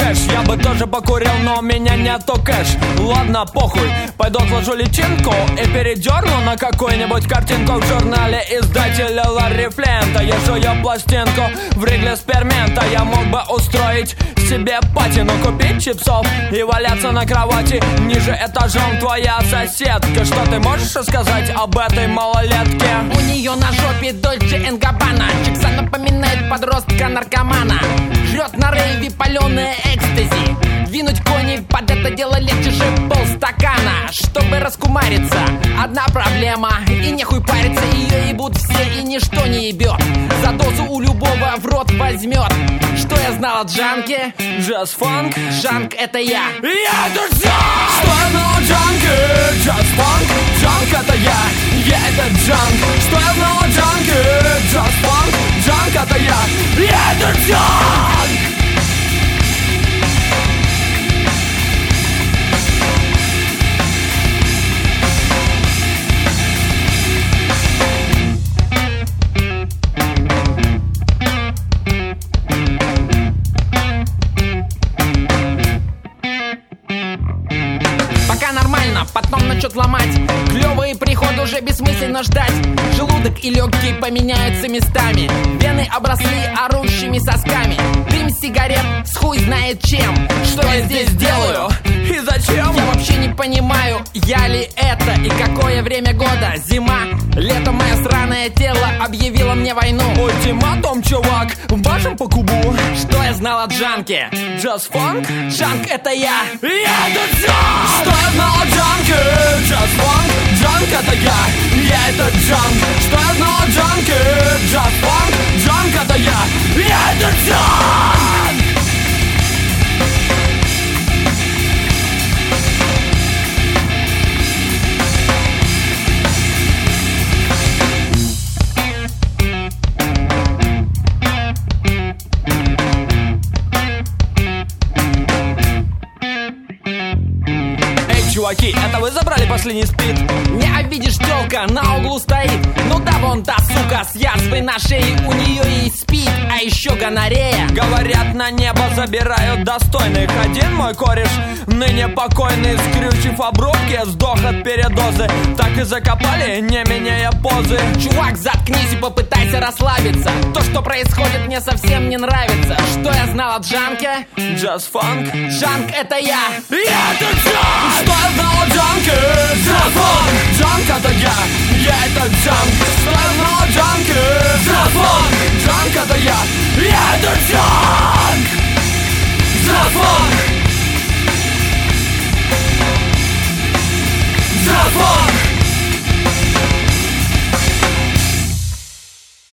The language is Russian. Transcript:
кэш. Я бы тоже покурил, но у меня нету кэш. Ладно, похуй, пойду отложу личинку и передерну на какую-нибудь картинку в журнале издателя Ларри Флинта. Я жую пластинку в Ригле Спермента. Я мог бы устроить себе патину, купить чипсов и валяться на кровати ниже этажом. Твоя соседка, что ты можешь рассказать об этой малолетке? У нее на жопе Дольче энд Габбана. Чикса напоминает подростка-наркомана. Жрет на рейве паленое экстази. Двинуть кони под это дело легче же полстакана. Чтобы раскумариться, одна проблема. И нехуй париться, ее ебут все и ничто не ебет. За дозу у любого в рот возьмет. Что я знал о джанке? Джаз-фанк? Джанк это я. Я это джанк! Что я знал о джанке? Джаз-фанк? Джанк это я. Я это джанк. Что я знал о джанке? Джаз-фанк? Джанк это я. Я это джанк! Потом начнет ломать. Клевый приход уже бессмысленно ждать. Желудок и легкие поменяются местами. Вены обросли орущими сосками. Дым сигарет с хуй знает чем. Что я здесь делаю? И зачем? Я вообще не понимаю, я ли это и какое время года. Зима, лето, мое сраное тело объявило мне войну. Ультиматум, чувак, башим по кубу. Что я знал о джанке? Джаз-фанк? Джанк это я. Я это джанк! Что я знал о джанке? Джаз-фанк? Джанк это я. Я это джанк. Что я знал о джанке? Джаз-фанк? Джанк это я. Я это джанк! Чуваки, это вы забрали последний спид? Не обидишь, тёлка на углу стоит. Ну да, вон та сука с язвой на шее. У нее есть спид, а еще гонорея. Говорят, на небо забирают достойных. Один мой кореш, ныне покойный, скрючив обрубки, сдох от передозы. Так и закопали, не меняя позы. Чувак, заткнись и попытайся расслабиться. То, что происходит, мне совсем не нравится. Что я знал о джанке? Джаз-фанк? Джанк это я. Я это джанк! Что я знал о джанке? Джаз-фанк! Джанк это я. Я это джанк. Что я знал о джанке? Джаз-фанк! Джанк это я. Я это джанк! Джаз-фанк!